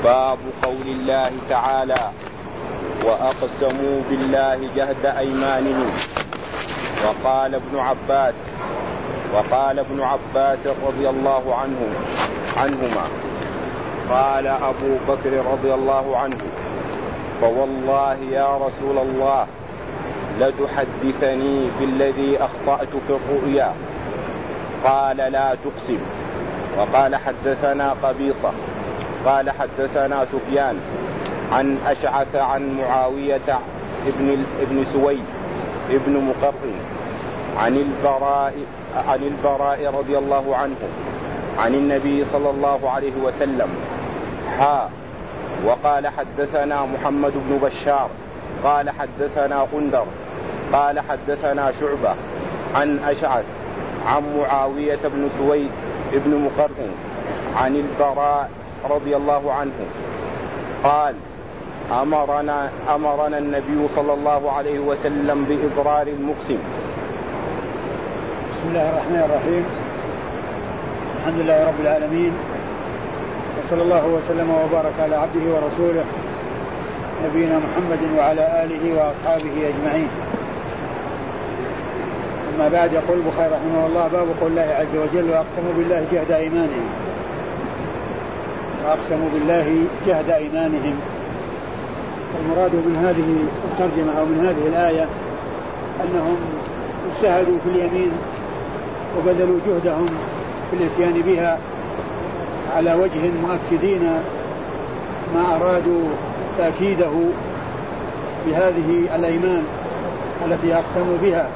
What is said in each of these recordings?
باب قول الله تعالى وأقسموا بالله جهد أيمانهم. وقال ابن عباس رضي الله عنهما قال أبو بكر رضي الله عنه فوالله يا رسول الله لتحدثني بالذي أخطأت في الرؤيا. قال لا تقسم. وقال حدثنا قبيصة قال حدثنا سفيان عن أشعث عن معاوية ابن سويد ابن مقرن عن البراء رضي الله عنه عن النبي صلى الله عليه وسلم وقال حدثنا محمد بن بشار قال حدثنا غندر قال حدثنا شعبة عن أشعث عن معاوية بن سويد ابن مقرن عن البراء رضي الله عنه قال أمرنا النبي صلى الله عليه وسلم بإضرار المقسم. بسم الله الرحمن الرحيم. الحمد لله رب العالمين، وصلى الله وسلم وبارك على عبده ورسوله نبينا محمد وعلى آله وأصحابه أجمعين. أما بعد، يقول البخاري رحمه الله باب قول الله عز وجل وأقسموا بالله جهد أيمانهم. وأقسموا بالله جهد أيمانهم، المراد من هذه الترجمة أو من هذه الآية أنهم اجتهدوا في اليمين وبذلوا جهدهم في الاتيان بها على وجه مؤكدين ما أرادوا تأكيده بهذه الأيمان التي أقسموا بها.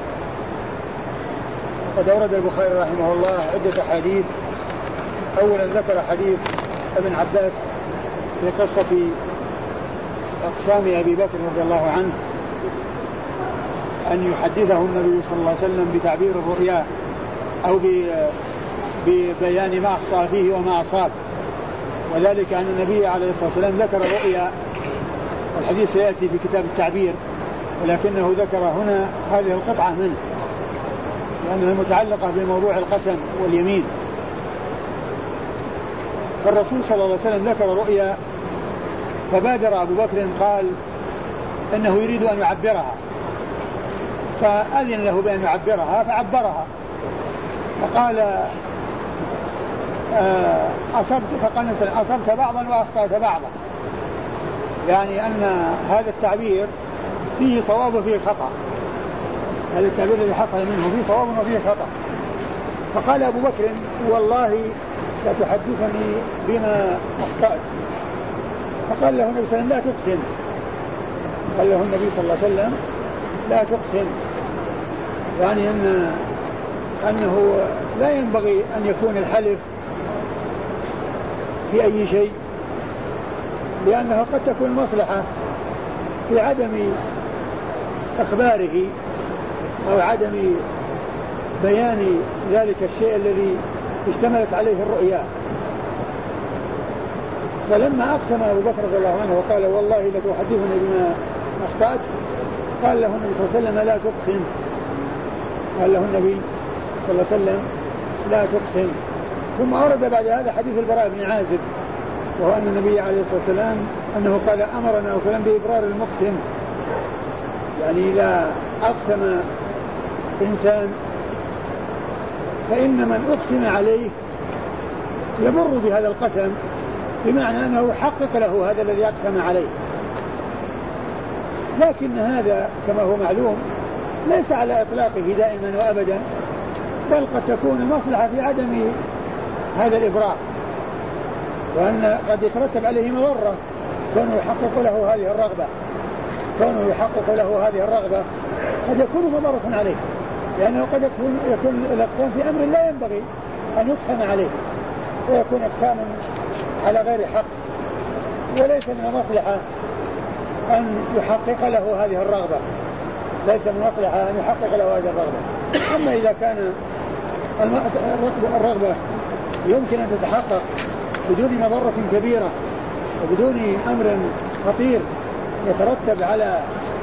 قد أورد البخاري رحمه الله عدة حديث. أولا ذكر حديث ابن عباس في قصة أقسام أبي بكر رضي الله عنه أن يحدثه النبي صلى الله عليه وسلم بتعبير الرؤيا أو ببيان ما أخطأ فيه وما أصاب، وذلك أن النبي عليه الصلاة والسلام ذكر رؤيا، والحديث سيأتي في كتاب التعبير، ولكنه ذكر هنا هذه القطعة منه لأنها متعلقة بموضوع القسم واليمين. فالرسول صلى الله عليه وسلم ذكر رؤيا، فبادر أبو بكر قال إنه يريد أن يعبرها، فأذن له بأن يعبرها فعبرها، فقال أصبت بعضا وأخطأت بعضا، يعني أن هذا التعبير فيه صواب وفيه خطأ، هذا التعبير الذي حصل منه فيه صواب وفيه خطأ. فقال أبو بكر والله ستحدثني بما أخطأت. فقال له النبي صلى الله عليه وسلم لا تقسم. قال له النبي صلى الله عليه وسلم لا تقسم، يعني أنه لا ينبغي أن يكون الحلف في أي شيء، لأنه قد تكون مصلحة في عدم إخباره أو عدم بيان ذلك الشيء الذي اشتملت عليه الرؤيا. فلما أقسم أبو بكر رضي الله عنه وقال والله لتحدثني بما أخطأت، قال له النبي صلى الله عليه وسلم لا تقسم. قال له النبي صلى الله عليه وسلم لا تقسم. ثم أورد بعد هذا حديث البراء بن عازب، وهو أن النبي عليه الصلاة والسلام أنه قال أمرنا وكلام بإبرار المقسم، يعني إذا أقسم إنسان فإن من أقسم عليه يبر بهذا القسم، بمعنى أنه يحقق له هذا الذي أقسم عليه. لكن هذا كما هو معلوم ليس على إطلاقه دائما وأبدا، بل قد تكون المصلحة في عدم هذا الإبرار، وأن قد يترتب عليه مضرة كونه يحقق له هذه الرغبة قد يكون مضرة عليه، لأنه قد يكون الإقسام في أمر لا ينبغي أن يقسم عليه، ويكون إقساما على غير حق، وليس من المصلحة أن يحقق له هذه الرغبة، أما إذا كان الرغبة يمكن أن تتحقق بدون مضرة كبيرة وبدون أمر خطير يترتب على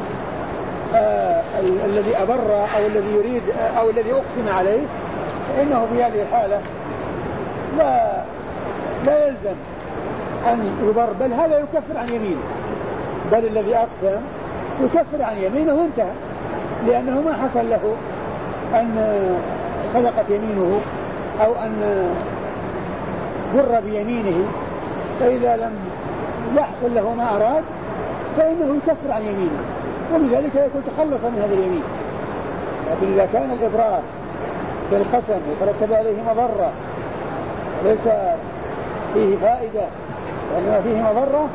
الذي أبر أو الذي يريد أو الذي أقسم عليه، فإنه في هذه الحالة لا يلزم أن يبر، بل هذا يكفر عن يمينه، بل الذي أقسم يكفر عن يمينه وانتهى، لأنه ما حصل له أن صدقت يمينه أو أن بر بيمينه، فإذا لم يحصل له ما أراد فإنه يكفر عن يمينه، وبذلك يكون تخلص من هذا اليمين. لكن إذا كان الإبرار بالقسم يترتب عليه مضرة ليس فيه فائدة وإنما فيه مضرة،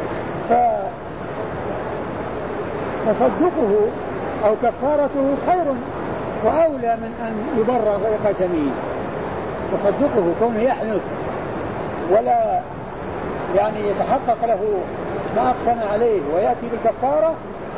فتصدقه أو كفارته خير وأولى من أن يبرر بقسمه. تصدقه كونه يحنث ولا يعني يتحقق له ما أقسم عليه ويأتي بالكفارة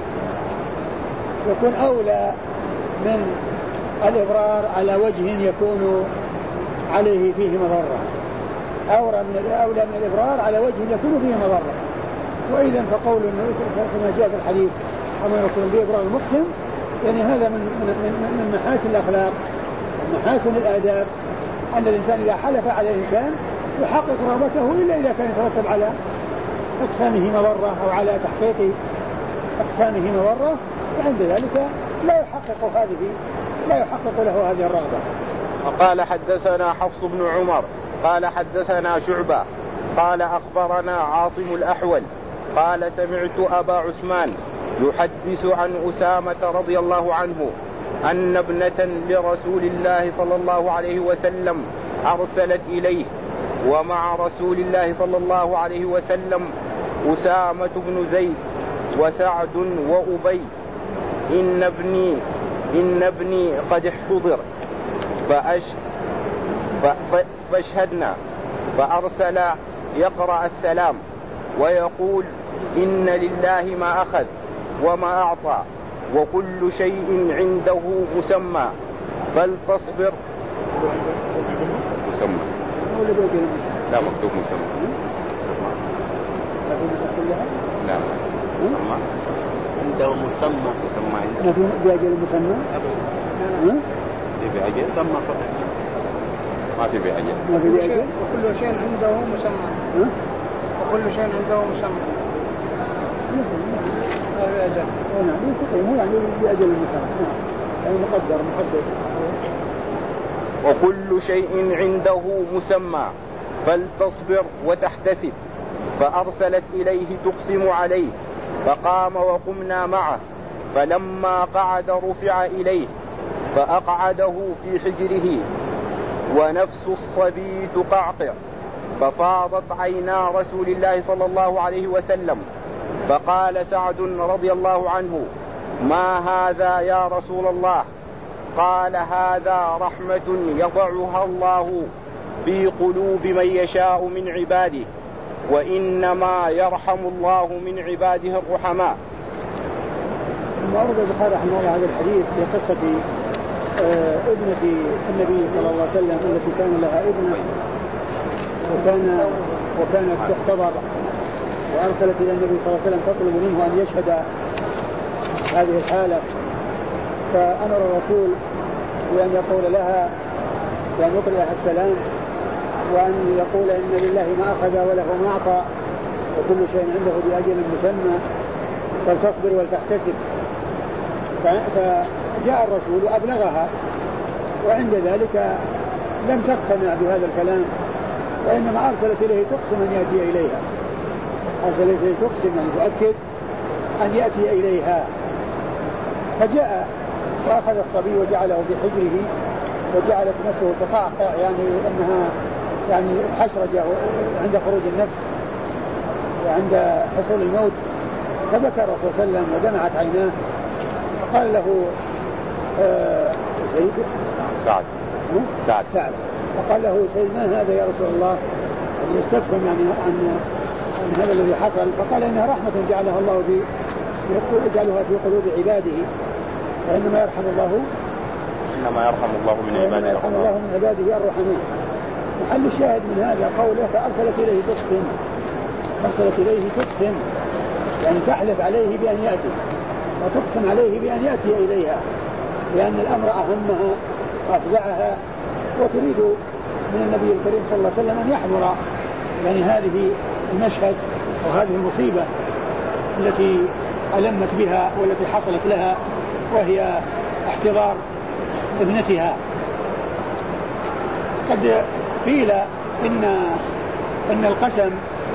يكون أولى من الإبرار على وجه يكون عليه فيه مضرة، أولى من الإبرار على وجه يكون فيه مضرة. وإذا فقول كما جاء في الحديث أما يكون بإبرار المقسم، يعني هذا من محاسن الأخلاق ومحاسن الآداب، أن الإنسان إذا حلف على الإنسان يحقق رغبته إلا إذا كان يترتب على أقسامه مضرة أو على تحقيق أقسامه مضرة، وعند ذلك لا يحقق له هذه الرغبة. وقال حدثنا حفص بن عمر قال حدثنا شعبة قال أخبرنا عاصم الأحول قال سمعت أبا عثمان يحدث عن أسامة رضي الله عنه أن ابنة لرسول الله صلى الله عليه وسلم أرسلت إليه ومع رسول الله صلى الله عليه وسلم أسامة بن زيد وسعد وأبي إن ابني قد احتضر فاشهدنا، فأرسل يقرأ السلام ويقول إن لله ما أخذ وما أعطى وكل شيء عنده مسمى فلتصبر. مسمى لا مكتوب مسمى لا مسمى عنده مسمى ما في بأجل مسمى بأجل مسمى فقط ما في بأجل وكل شيء عنده مسمى وكل شيء عنده مسمى بأجل المسمى يعني مقدر وكل شيء عنده مسمى فلتصبر وتحتسب. فأرسلت إليه تقسم عليه فقام وقمنا معه، فلما قعد رفع إليه فأقعده في حجره ونفس الصبي تقعقع، ففاضت عينا رسول الله صلى الله عليه وسلم، فقال سعد رضي الله عنه ما هذا يا رسول الله؟ قال هذا رحمة يضعها الله في قلوب من يشاء من عباده وإنما يرحم الله من عباده الرحماء. ثم أورد البخاري رحمه الله هذا الحديث في قصة ابنة النبي صلى الله عليه وسلم التي كان لها ابنة وكانت تحتضر، وأرسلت إلى النبي صلى الله عليه وسلم تطلب منه أن يشهد هذه الحالة، فأمر الرسول بأن يقول لها بأن يقرأ السلام وأن يقول إن لله ما أخذ وله ما أعطى وكل شيء عنده بأجل مسمى فلتصبر ولتحتسب. فجاء الرسول وأبلغها، وعند ذلك لم تقتنع بهذا الكلام، وإنما أرسلت إليه تقسم أن يأتي إليها، أرسلت إليه تقسم أن تؤكد أن يأتي إليها. فجاء وأخذ الصبي وجعله في حجره وجعلت نفسه تقعقع، يعني أنها يعني حشرجة عند خروج النفس وعند حصول الموت. فبكى الرسول صلى الله عليه وسلم ودمعت عيناه، فقال له سعد فقال له سيد ما هذا يا رسول الله؟ يستفهم يعني عن هذا الذي حصل. فقال إنها رحمة جعلها الله يجعلها في قلوب عباده وإنما يرحم الله من عباده الرحمن. محل الشاهد من هذا قوله فأرسلت إليه تقسم يعني تحلف عليه بأن يأتي وتقسم عليه بأن يأتي إليها، لأن الأمر أهمها وأفزعها، وتريد من النبي الكريم صلى الله عليه وسلم أن يحضر يعني هذه المشهد وهذه المصيبة التي ألمت بها والتي حصلت لها، وهي احتضار ابنتها. قد قيل إن القسم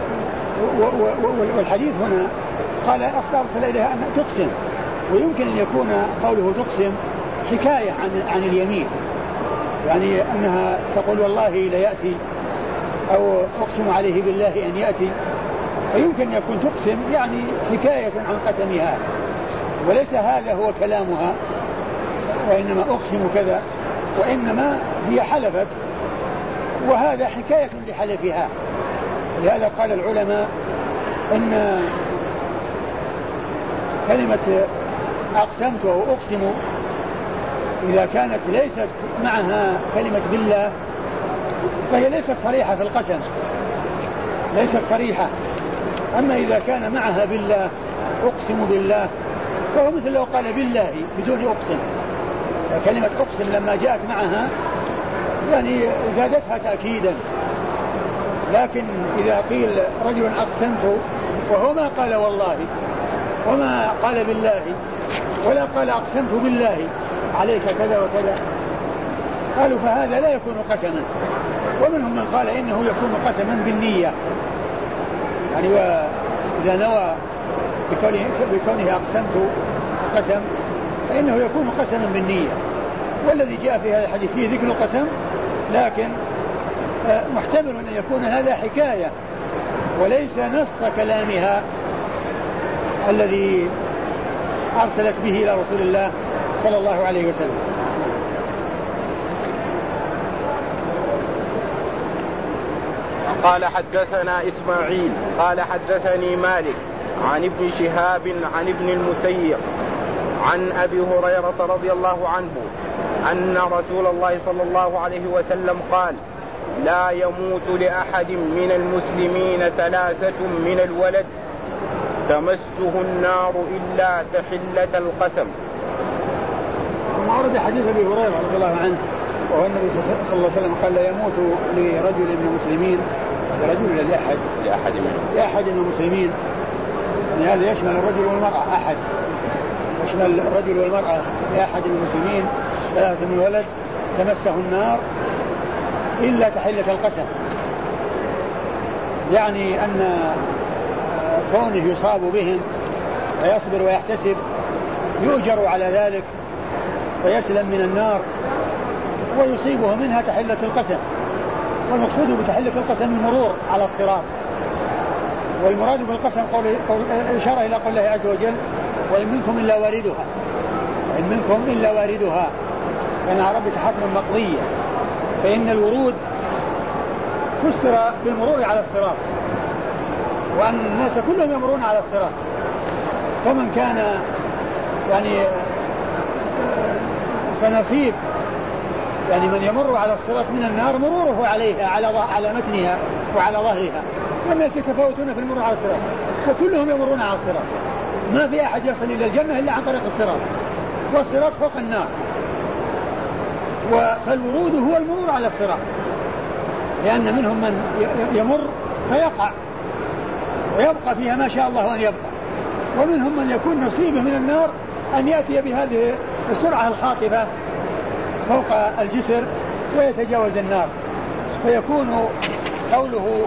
والحديث هنا قال أرسل إليها أن تقسم، ويمكن أن يكون قوله تقسم حكاية عن اليمين، يعني أنها تقول والله لا يأتي، أو أقسم عليه بالله أن يأتي، فيمكن أن يكون تقسم يعني حكاية عن قسمها، وليس هذا هو كلامها، وإنما أقسم كذا، وإنما هي حلفت، وهذا حكاية لحلفها. لهذا قال العلماء إن كلمة أقسمت أو أقسم إذا كانت ليست معها كلمة بالله فهي ليست صريحة في القسم، ليست صريحة. أما إذا كان معها بالله أقسم بالله فهو مثل لو قال بالله بدون أقسم، فكلمة أقسم لما جاءت معها يعني زادتها تأكيدا. لكن إذا قيل رجل أقسمت وهو ما قال والله وما قال بالله ولا قال أقسمت بالله عليك كذا وكذا، قالوا فهذا لا يكون قسما. ومنهم من قال إنه يكون قسما بالنية، يعني وإذا نوى بكونه أقسمت قسم فإنه يكون قسما بالنية. والذي جاء في هذا الحديث فيه ذكر القسم، لكن محتمل أن يكون هذا حكاية وليس نص كلامها الذي أرسلت به إلى رسول الله صلى الله عليه وسلم. قال حدثنا إسماعيل قال حدثني مالك عن ابن شهاب عن ابن المسيب عن أبي هريرة رضي الله عنه أن رسول الله صلى الله عليه وسلم قال: لا يموت لأحد من المسلمين 3 من الولد تمسه النار إلا تحلة القسم. ثم ورد حديث أبي هريرة رضي الله عنه وهو النبي صلى الله عليه وسلم قال: لا يموت لرجل من المسلمين، لرجل لأحد من المسلمين، يعني هذا يشمل الرجل والمرأة، أحد يشمل الرجل والمرأة لأحد من المسلمين 3 من ولد تمسه النار إلا تحلة القسم، يعني أن كونه يصاب بهم ويصبر ويحتسب يؤجر على ذلك ويسلم من النار ويصيبه منها تحلة القسم. والمقصود بتحلة القسم المرور على الصراط، والمراد بالقسم إشارة إلى قول الله عز وجل: وإن منكم إلا واردها، وإن منكم إلا واردها، فإنها ربك حتما مقضية. فإن الورود فسر بالمرور على الصراط، وأن الناس كلهم يمرون على الصراط، فمن كان يعني فنصيب يعني من يمر على الصراط من النار مروره عليها على متنها وعلى ظهرها، والناس يتفاوتون في المرور على الصراط، فكلهم يمرون على الصراط، ما في أحد يصل إلى الجنة إلا عن طريق الصراط، والصراط فوق النار، فالورود هو المرور على الصراط، لأن منهم من يمر فيقع ويبقى فيها ما شاء الله أن يبقى، ومنهم من يكون نصيبه من النار أن يأتي بهذه السرعة الخاطفة فوق الجسر ويتجاوز النار، فيكون قوله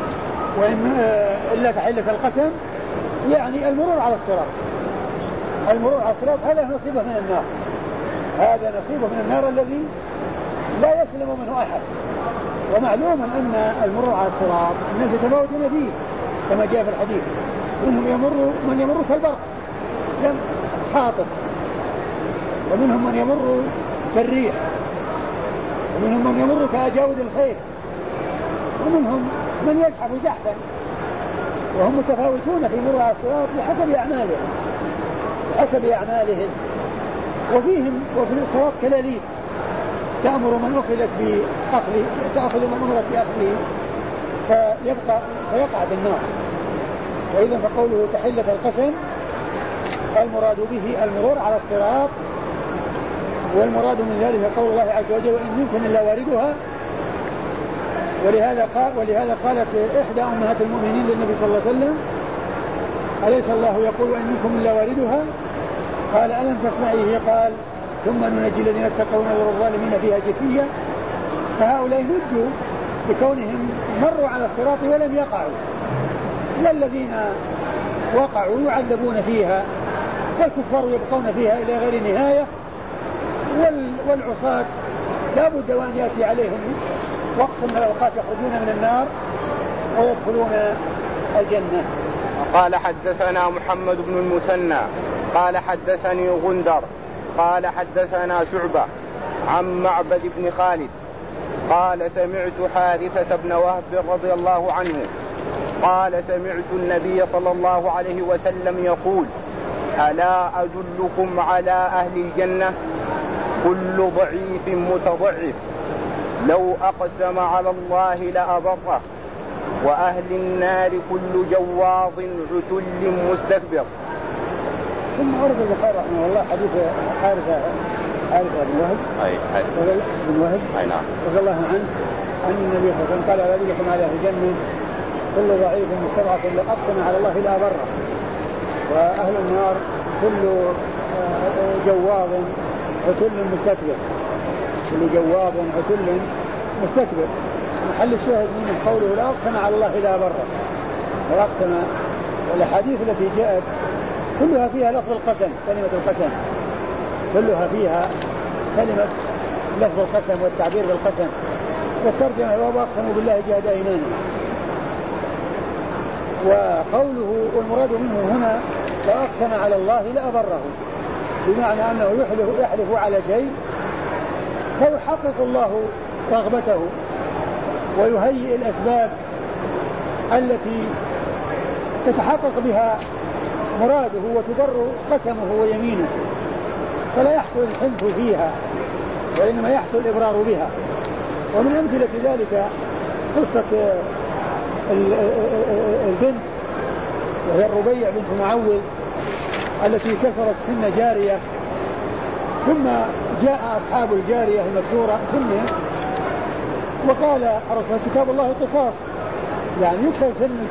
إلا تحلة القسم يعني المرور على الصراط. المرور على الصراط هذا نصيبه من النار، هذا نصيبه من النار الذي لا يسلم منه أحد. ومعلوم أن المرور على الصراط الناس يتفاوتون فيه كما جاء في الحديث، منهم من يمر كالبرق خاطف، ومنهم من يمر كالريح، ومنهم من يمر كأجاود الخيل، ومنهم من يزحف زحفا، وهم متفاوتون في مرور على الصراط بحسب أعمالهم. وفي الصراط كلاليب تأمر من تأخذ من أمرت بأخذه فيقع بالنار. وإذا فقوله تحلة القسم المراد به المرور على الصراط، والمراد من ذلك قول الله عز وجل: وإن منكم إلا واردها، ولهذا قالت إحدى أمهات المؤمنين للنبي صلى الله عليه وسلم: أليس الله يقول وإن منكم إلا واردها؟ قال: ألم تسمعيه؟ قال: ثم ننجي الذين اتقوا ونذر الظالمين فيها جثيا. فهؤلاء نجوا بكونهم مروا على الصراط ولم يقعوا، والذين وقعوا يعذبون فيها، والكفار يبقون فيها إلى غير نهاية، والعصاة لا بد وأن يأتي عليهم وقت من الأوقات يخرجون من النار ويدخلون الجنة. قال: حدثنا محمد بن المثنى قال حدثني غندر قال حدثنا شعبة عن معبد بن خالد قال: سمعت حارثة بن وهب رضي الله عنه قال: سمعت النبي صلى الله عليه وسلم يقول: ألا أدلكم على أهل الجنة؟ كل ضعيف متضعف لو أقسم على الله لأبره، وأهل النار كل جواظ عتل مستكبر. ثم أورد البخاري رحمه الله حديث حارثة بن وهب رضي الله عنه أن النبي صلى الله عليه وسلم قال: ألا أدلكم على أهل الجنة؟ كل ضعيف مستضعف لو أقسم على الله لأبره، وأهل النار كل جواظ عتل مستكبر. كل جواظ عتل مستكبر. محل الشاهد من قوله: لا أقسم على الله لا بره. لا أقسم. والأحاديث التي جاءت كلها فيها لفظ القسم، كلمة القسم كلها فيها كلمة لفظ القسم والتعبير بالقسم، والترجمة: وأقسموا بالله جهد أيمانهم. وقوله والمراد منه هنا: لا أقسم على الله لأبره، بمعنى أنه يحلف على شيء فيحقق الله رغبته ويهيئ الأسباب التي تتحقق بها مراده وتبر قسمه ويمينه، فلا يحصل الحنث فيها وإنما يحصل الإبرار بها. ومن أمثلة ذلك قصة البنت وهي الربيع بنت معوذ التي كسرت سن جارية، ثم جاء أصحاب الجارية المكسورة سنها وقال: أرسل كتاب الله قصاص، يعني يكسر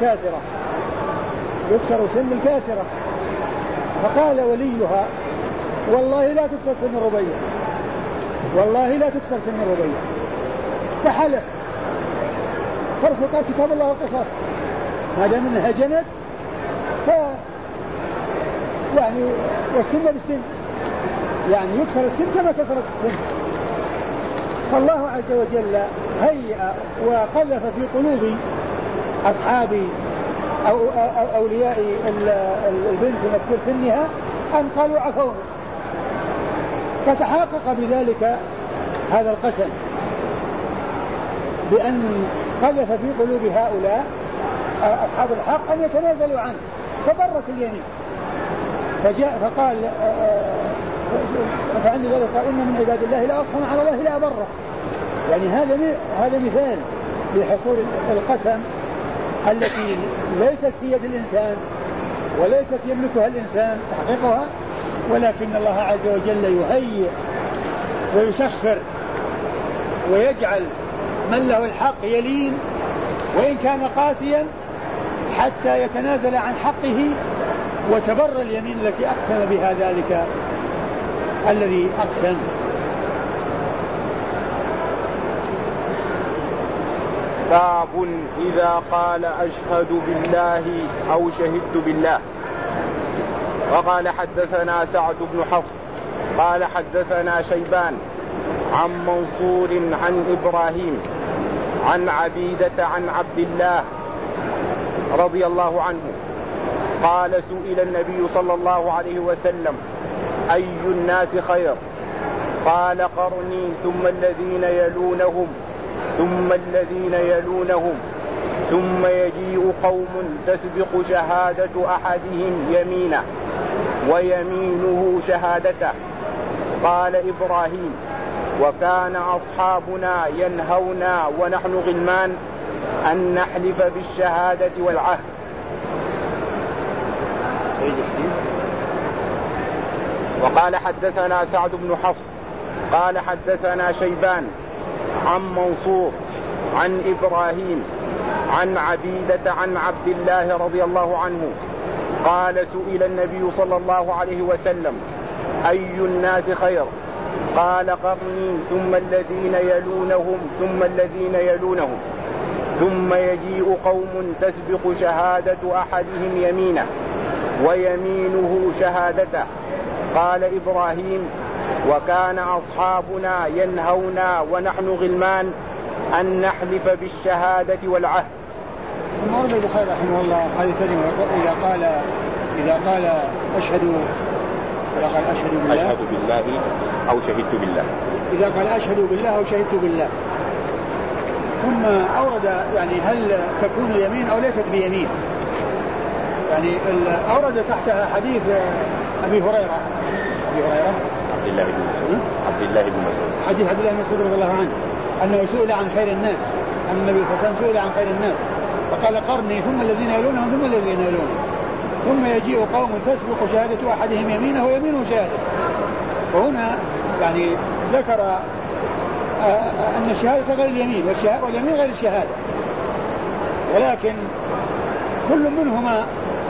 سن الكاسرة. فقال وليها: والله لا تكسر سن الربيع، والله لا تكسر سن الربيع. فحلف فرفق كتاب الله القصاص، ما دام انها جنت يعني والسن بالسن، يعني يكسر السن كما كسرت السن. فالله عز وجل هيئ وقذف في قلوب أصحاب أو أولياء البنت مذكور سنها أن قالوا عفونا، فتحقق بذلك هذا القسم بأن قذف في قلوب هؤلاء أصحاب الحق أن يتنازلوا عنه، فبرت اليمين. فقال فعند ذلك قال: إن من عباد الله لا أقسم على الله لا أبره. يعني هذا مثال لحصول القسم التي ليست في يد الإنسان وليست يملكها الإنسان تحقيقها، ولكن الله عز وجل يهيئ ويسخر ويجعل من له الحق يلين وإن كان قاسيا حتى يتنازل عن حقه وتبر اليمين التي أقسم بها ذلك الذي أقسم. باب إذا قال أشهد بالله أو شهدت بالله. وقال: حدثنا سعد بن حفص قال حدثنا شيبان عن منصور عن إبراهيم عن عبيدة عن عبد الله رضي الله عنه قال: سئل النبي صلى الله عليه وسلم: أي الناس خير؟ قال: قرني ثم الذين يلونهم ثم الذين يلونهم ثم يجيء قوم تسبق شهادة أحدهم يمينه ويمينه شهادته. قال إبراهيم: وكان أصحابنا ينهونا ونحن غلمان أن نحلف بالشهادة والعهد. وقال: حدثنا سعد بن حفص قال حدثنا شيبان عن منصور عن إبراهيم عن عبيدة عن عبد الله رضي الله عنه قال سئل النبي صلى الله عليه وسلم أي الناس خير؟ قال قرني ثم الذين يلونهم ثم الذين يلونهم ثم يجيء قوم تسبق شهادة أحدهم يمينه ويمينه شهادته. قال إبراهيم وكان أصحابنا ينهونا ونحن غلمان أن نحلف بالشهادة والعهد. ثم ورد البخاري رحمه الله هذه الكلمة إذا قال أشهد بالله أو شهدت بالله، إذا قال أشهد بالله أو شهدت بالله، ثم أورد يعني هل تكون يمين أو ليست بيمين، يعني أورد تحتها حديث أبي هريرة عبد الله بن مسعود حديث عبد الله بن مسعود رضي الله عنه أنه سئل عن خير الناس، أن النبي صلى الله عليه وسلم سئل عن خير الناس فقال قرني ثم الذين يلونهم ثم الذين يلونهم ثم يجيء قوم تسبق شهادة أحدهم يمينه ويمينه شهادة. وهنا يعني ذكر أن الشهادة غير اليمين واليمين غير الشهادة، ولكن كل منهما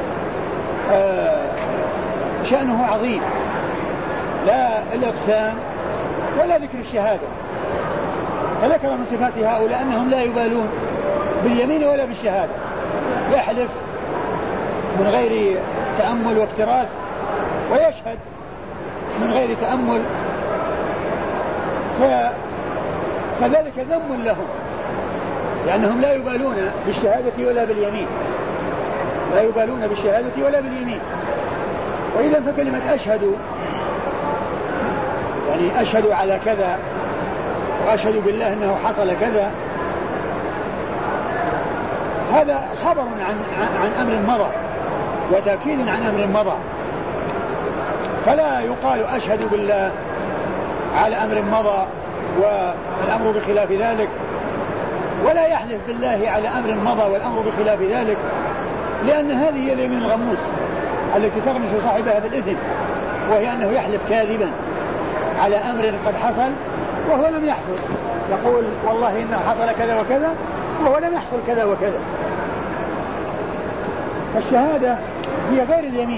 شأنه عظيم، لا الإقسام ولا ذكر الشهادة. فذكر من صفات هؤلاء أنهم لا يبالون باليمين ولا بالشهادة، يحلف من غير تأمل واكتراث ويشهد من غير تأمل، فذلك ذم لهم لأنهم لا يبالون بالشهادة ولا باليمين، لا يبالون بالشهادة ولا باليمين. وإذا فكلمة أشهد يعني أشهد على كذا وأشهد بالله أنه حصل كذا، هذا خبر عن أمر مضى وتأكيد عن أمر مضى، فلا يقال أشهد بالله على أمر مضى والأمر بخلاف ذلك، ولا يحلف بالله على أمر مضى والأمر بخلاف ذلك، لأن هذه هي اليمين الغموس التي تغمس صاحبها بالإثم، وهي أنه يحلف كاذبا على أمر قد حصل وهو لم يحصل، يقول والله إنه حصل كذا وكذا وهو لم يحصل كذا وكذا. فالشهادة هي غير اليمين،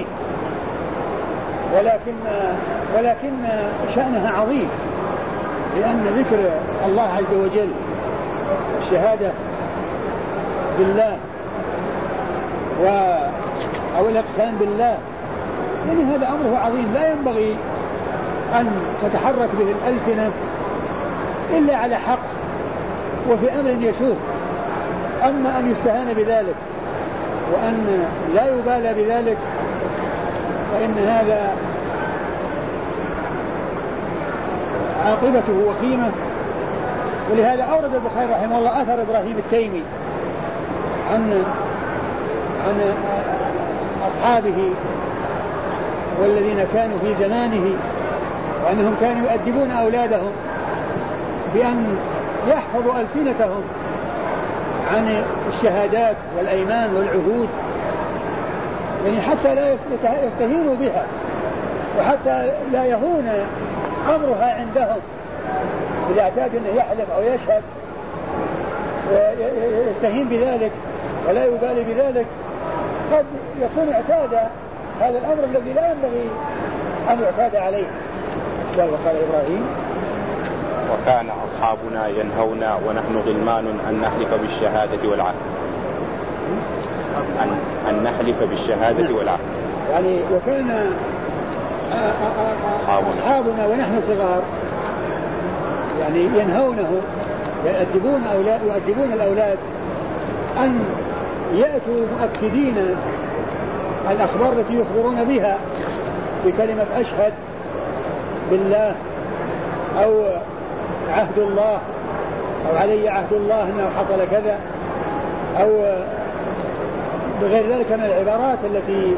ولكن شأنها عظيم، لأن ذكر الله عز وجل الشهادة بالله أو الإقسام بالله، يعني هذا أمره عظيم لا ينبغي أن تتحرك به الألسنة إلا على حق وفي أمر يسوق. أما أن يستهان بذلك وأن لا يبالى بذلك فإن هذا عاقبته وخيمة. ولهذا أورد البخاري رحمه الله أثر إبراهيم التيمي عن أصحابه والذين كانوا في زمانه وأنهم كانوا يؤدبون أولادهم بأن يحفظوا ألسنتهم عن الشهادات والأيمان والعهود، يعني حتى لا يستهينوا بها وحتى لا يهون أمرها عندهم. إذا اعتاد أنه يحلف أو يشهد ويستهين بذلك ولا يبالي بذلك قد يكون اعتاد هذا الأمر الذي لا ينبغي أن يعتاد عليه. وقال إبراهيم وكان أصحابنا ينهونا ونحن غلمان أن نحلف بالشهادة والعهد، أن نحلف بالشهادة والعهد، يعني وكان أصحابنا ونحن صغار يعني ينهونه يؤدبون الأولاد أن يأتوا مؤكدين الأخبار التي يخبرون بها بكلمة أشهد بالله أو عهد الله أو علي عهد الله أنه حصل كذا أو بغير ذلك من العبارات التي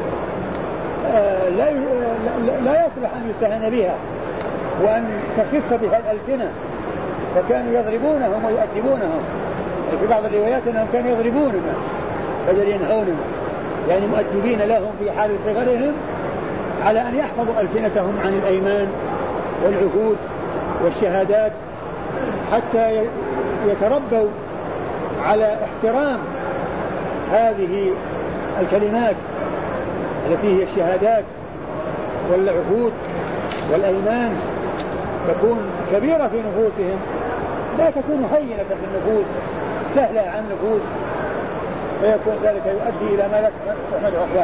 لا يصلح أن يستهان بها وأن تخف بها الألسنة. فكانوا يضربونهم ويؤدبونهم، في بعض الروايات أنهم كانوا يضربونهم بدل ينهونهم، يعني مؤدبين لهم في حال صغرهم على أن يحفظوا ألسنتهم عن الأيمان والعهود والشهادات حتى يتربوا على احترام هذه الكلمات التي هي الشهادات والعهود والأيمان تكون كبيرة في نفوسهم، لا تكون هينة في النفوس سهلة عن النفوس، فيكون ذلك يؤدي إلى ما لا تحمد عقباه.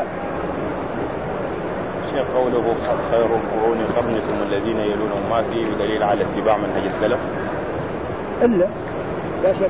شيخ قوله خير القرون قرني ثم الذين يلونهم ما فيه دليل على اتباع منهج السلف؟ إلا لا شك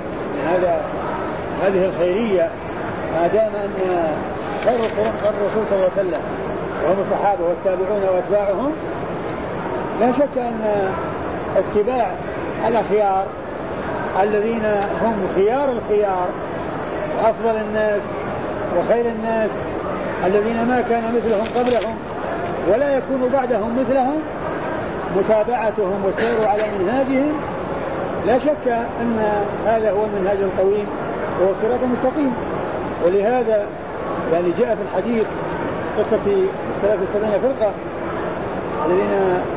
هذه الخيرية ما دام أن خير القرون قرن الرسول صلى الله عليه وسلم وهم الصحابة والتابعون وأتباعهم، لا شك أن اتباع الأخيار الذين هم خيار الخيار وأفضل الناس وخير الناس الذين ما كان مثلهم قبلهم ولا يكون بعدهم مثلهم، متابعتهم والسير على منهاجهم، لا شك أن هذا هو المنهاج القويم وهو الصراط المستقيم. ولهذا يعني جاء في الحديث قصة 73 فرقة الذين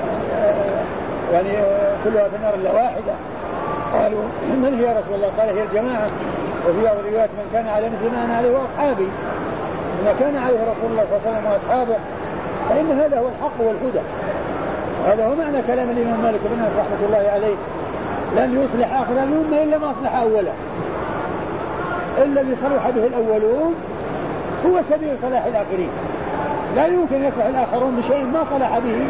يعني كلها في النار إلا واحدة، قالوا من هي يا رسول الله؟ قال هي الجماعة. وفي بعض الروايات من كان على مثل ما أنا عليه وأصحابي، ما كان عليه رسول الله صلى الله عليه وسلم وأصحابه، فإن هذا هو الحق والهدى. هذا هو معنى كلام الإمام مالك بن أنس رحمة الله عليه: لن يصلح آخر الأمة إلا ما أصلح أولا. الذي صلح به الأولون هو سبيل صلاح الآخرين، لا يمكن يصلح الآخرون بشيء ما صلح به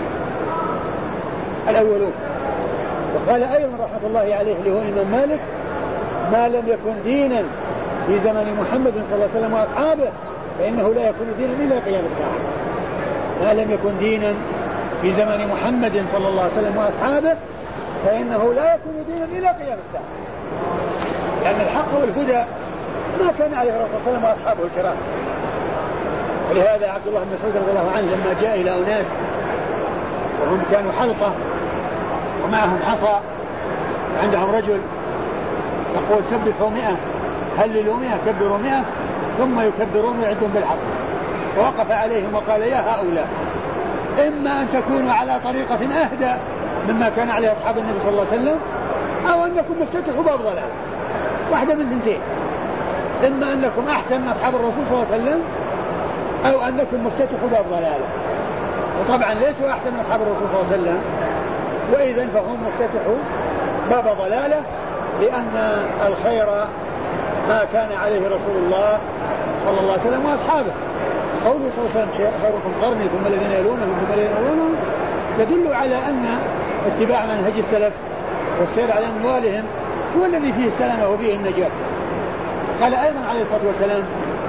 الأولون. وقال أيضا رحمة الله عليه اللي هو الإمام مالك: ما لم يكن دينا في زمن محمد صلى الله عليه وسلم وأصحابه فإنه لا يكون دينا إلى قيام الساعة. ما لم يكن دينا في زمن محمد صلى الله عليه وسلم وأصحابه فإنه لا يكون دينا إلى قيام الساعة، لأن الحق والهدى ما كان عليه الرسول صلى الله عليه وسلم وأصحابه الكرام. ولهذا عبد الله بن مسعود رضي الله عنه لما جاء إلى أناس وهم كانوا حلقة ومعهم حصى، عندهم رجل يقول سبحوا 100، هللوا 100، كبروا 100، ثم يكبرون ويعدون بالحصى، ووقف عليهم وقال: يا هؤلاء، إما أن تكونوا على طريقة أهدى مما كان عليه أصحاب النبي صلى الله عليه وسلم، أو أنكم مفتتحوا باب ضلال، واحدة من ثنتين، إما أنكم أحسن من أصحاب الرسول صلى الله عليه وسلم أو أنكم مفتتحوا باب ضلال. وطبعا ليسوا أحسن من أصحاب الرسول صلى الله عليه وسلم، وإذا فهم مفتتحوا باب ضلالة، لأن الخير ما كان عليه رسول الله صلى الله عليه وسلم وأصحابه. قوله صلى الله عليه وسلم: خيركم قرني ثم الذين يلونهم ثم الذين يلونهم، يدل على أن اتباع منهج السلف والسير على منوالهم هو الذي فيه السلامة وفيه النجاة. قال أيضا عليه الصلاة والسلام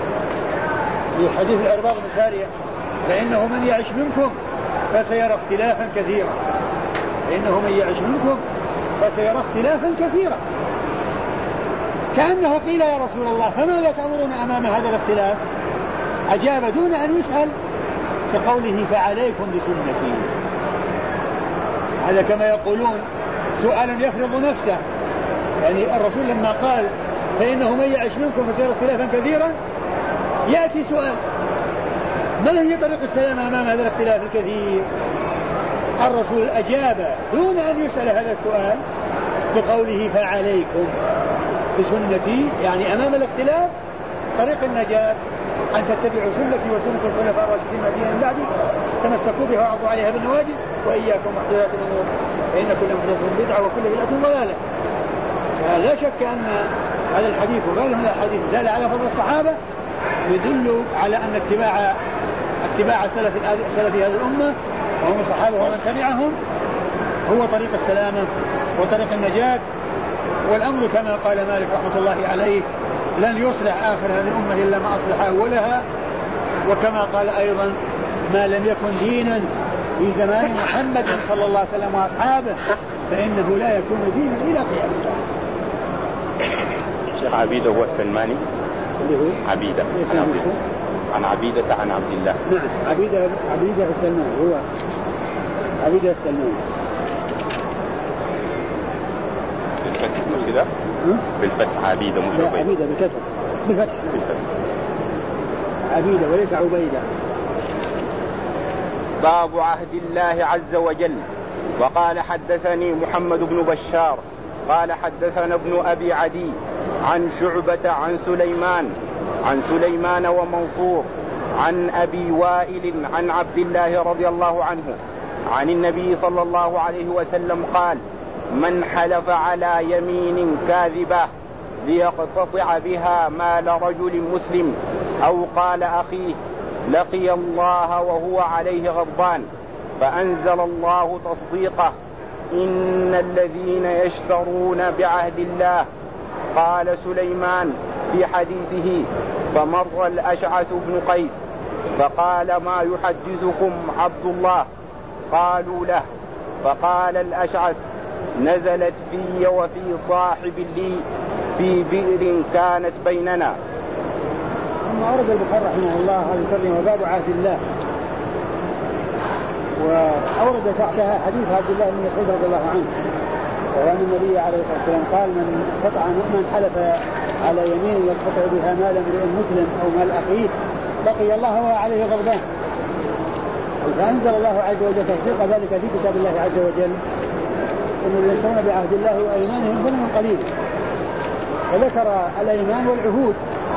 في حديث العرباض بن سارية: فإنه من يعش منكم فسيرى اختلافا كثيرا، فإنه من يعش منكم فسيرى اختلافا كثيرا. كأنه قيل: يا رسول الله فماذا تأمرون أمام هذا الاختلاف؟ أجاب دون أن يسأل كقوله: فعليكم بسنتي. هذا كما يقولون سؤال يفرض نفسه، يعني الرسول لما قال فإنه من يعش منكم فسيرى اختلافا كثيرا، يأتي سؤال: ما هي طريق السلام أمام هذا الاختلاف الكثير؟ الرسول أجاب دون أن يسأل هذا السؤال بقوله: فعليكم بسنتي، يعني أمام الاختلاف طريق النجاة أن تتبعوا سنتي وسنة الخلفاء الراشدين المهديين من بعدي، تمسكوا بها وعضوا عليها بالنواجذ، وإياكم محدثات الأمور فإن كل محدثة بدعة وكل بدعة ضلالة. لا شك أن هذا الحديث وغيره من الحديث دل على فضل الصحابة، يدل على أن اتباع سلف هذه الأمة وهم الصحابة ومن تبعهم هو طريق السلامة وطريق النجاة. والأمر كما قال مالك رحمة الله عليه: لن يصلح آخر هذه الأمة إلا ما أصلح أولها. وكما قال أيضا: ما لم يكن دينا في زمان محمد صلى الله عليه وسلم وأصحابه فإنه لا يكون دينا إلى قيام الساعة. الشيخ عبيدة هو السلماني اللي هو عبيدة عن عبيدة عن عبد الله. نعم، عبيدة السلماني، هو عبيدة السلماني بالفتح مش كده؟ بالفتح عبيدة مش عبيدة. عبيدة بالفتح عبيدة وليس عبيدة. باب عهد الله عز وجل. وقال: حدثني محمد بن بشار قال حدثنا ابن أبي عدي عن شعبة عن سليمان ومنصور عن أبي وائل عن عبد الله رضي الله عنه عن النبي صلى الله عليه وسلم قال: من حلف على يمين كاذبة ليقتطع بها مال رجل مسلم أو قال أخيه لقي الله وهو عليه غضبان، فأنزل الله تصديقه: إن الذين يشترون بعهد الله. قال سليمان في حديثه: فمر الأشعث بن قيس فقال: ما يحدثكم عبد الله؟ قالوا له، فقال الأشعث: نزلت في وفي صاحب لي في بئر كانت بيننا. ثم أورد البخاري رحمه الله هذا الترجمة باب عهد الله، وأورد تحتها حديث عبد الله بن مسعود رضي الله عنه وأن النبي عليه الصلاة والسلام قال: من حلف على يمين يقتطع بها مال امرئ مسلم أو مال أخيه لقي الله وهو عليه غضبان. فأنزل الله عز وجل تصديق ذلك في كتاب الله عز وجل: إن الذين يشترون بعهد الله وأيمانهم ثمنا قليلا. وذكر الأيمان والعهود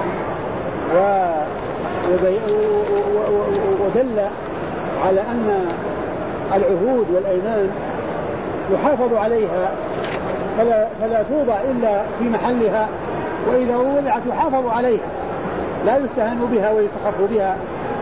ودل على أن العهود والأيمان يحافظ عليها فلا توضع إلا في محلها، وإذا وضعت يحافظ عليها لا يستهان بها ويتخف بها.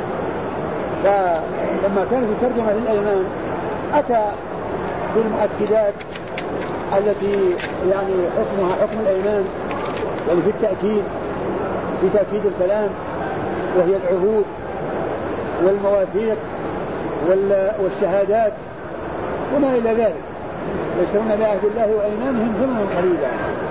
فلما كانت الترجمة للأيمان أتى بالمؤكدات التي يعني حكمها حكم الأيمان، يعني في التأكيد، في تأكيد الكلام، وهي العهود والمواثيق والشهادات وما إلى ذلك. يشترون بعهد الله وأيمانهم ثمنا قليلا.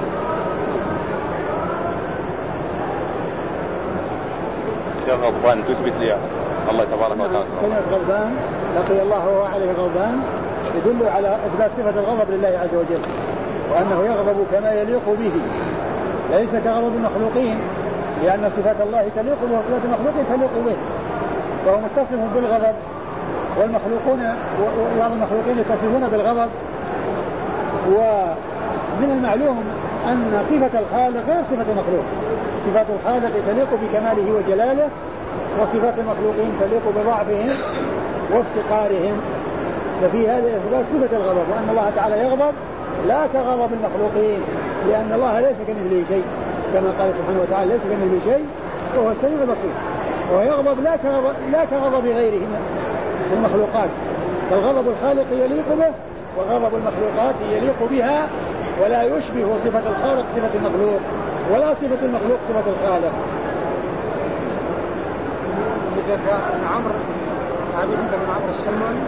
غضبان تثبت لي الله تبارك وتعالى. كلمة غضبان لقي الله وهو عليه غضبان يدل على إثبات صفة الغضب لله عز وجل، وأنه يغضب كما يليق به ليس كغضب المخلوقين، لأن صفات الله تليق به وصفات المخلوقين تليق به، فهو متصف بالغضب، والمخلوقون وبعض المخلوقين يتصفون بالغضب. ومن المعلوم أن صفة الخالق غير صفة المخلوق، صفات الخالق تليق بكماله وجلاله، وصفات المخلوقين تليق بضعفهم وافتقارهم. ففي هذا إثبات صفة الغضب، وأن الله تعالى يغضب لا كغضب المخلوقين، لأن الله ليس كمثله شيء، كما قال سبحانه وتعالى: ليس كمثله شيء وهو السميع البصير. وهو يغضب لا كغضب غيره من المخلوقات، فالغضب الخالق يليق به، وغضب المخلوقات يليق بها، ولا يشبه صفة الخالق صفة المخلوق، ولا صفة المخلوق صفة الخالق. ابن عمرو عبيد بن عمرو السلماني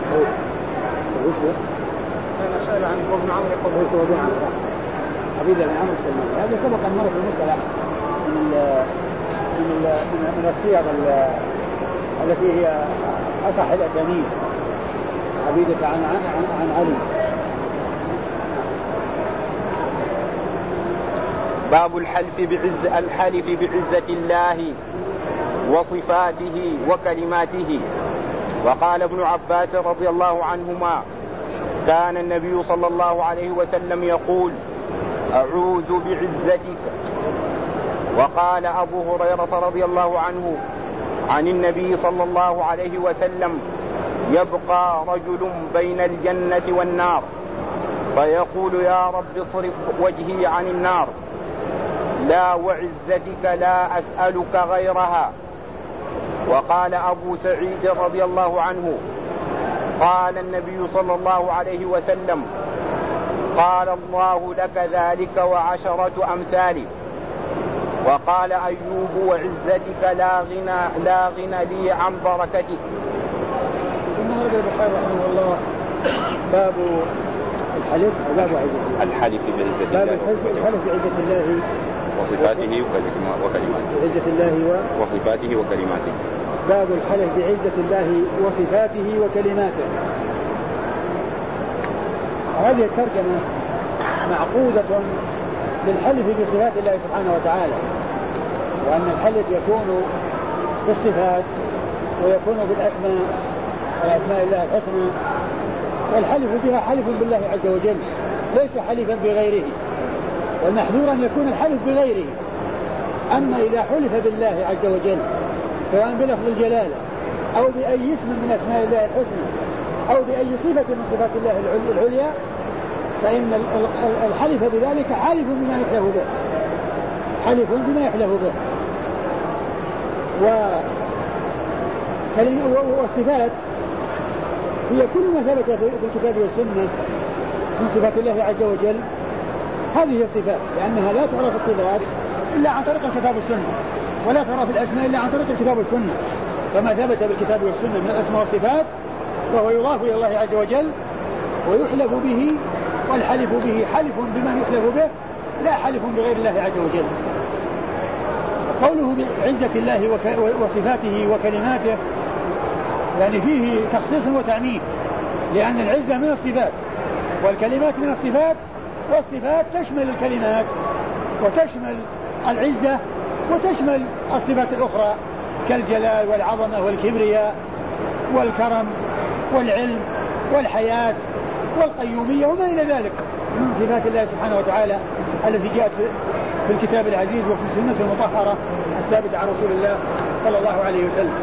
كان سأل عن ابن عمرو يقول ابن عمرو عبيد بن عمرو السلماني. هذا سبق أن مر في المصطلح من الصيغ التي هي أصح الأسانيد، عبيدة عن علي. باب الحلف بعزة الله وصفاته وكلماته. وقال ابن عباس رضي الله عنهما: كان النبي صلى الله عليه وسلم يقول: أعوذ بعزتك. وقال أبو هريرة رضي الله عنه عن النبي صلى الله عليه وسلم: يبقى رجل بين الجنة والنار فيقول: يا رب اصرف وجهي عن النار، لا وعزتك لا أسألك غيرها. وقال أبو سعيد رضي الله عنه: قال النبي صلى الله عليه وسلم: قال الله لك ذلك وعشرة أمثاله. وقال أيوب: وعزتك لا غنى لي عن بركتك. ثم ورد البخاري رحمه الله باب الحلف وباب عزة الحلف بعزة الله، الحلف بعزة الله وصفاته وكلماته، بعزة الله وصفاته وكلماته. باب الحلف بعزة الله وصفاته وكلماته. هذه الترجمة معقودة للحلف بصفات الله سبحانه وتعالى، وأن الحلف يكون بالصفات ويكون بالأسماء، الأسماء الله الحسنى، والحلف بها حلف بالله عز وجل، ليس حلفا بغيره. والمحذور أن يكون الحلف بغيره. أما إذا حلف بالله عز وجل سواء بلفظ الجلالة أو بأي اسم من أسماء الله الحسنى أو بأي صفة من صفات الله العليا فإن الحلف بذلك حلف بما يحلف به، حلف بما يحلف به. والصفات هي كل ما ثبت في الكتاب والسنة من صفات الله عز وجل، هذه هي الصفات، لأنها لا تعرف الصفات إلا عن طريق الكتاب والسنة، ولا تعرف الأسماء إلا عن طريق الكتاب والسنة. فما ثبت بالكتاب والسنة من الأسماء والصفات فهو يضاف إلى الله عز وجل ويحلف به، والحلف به حلف بمن يحلف به لا حلف بغير الله عز وجل. قوله بعزة الله وصفاته وكلماته يعني فيه تخصيص وتعميم، لأن العزة من الصفات والكلمات من الصفات، والصفات تشمل الكلمات وتشمل العزة وتشمل الصفات الأخرى كالجلال والعظمة والكبرياء والكرم والعلم والحياة والقيومية وما إلى ذلك من صفات الله سبحانه وتعالى التي جاءت في الكتاب العزيز وفي السنة المطهرة الثابتة عن رسول الله صلى الله عليه وسلم.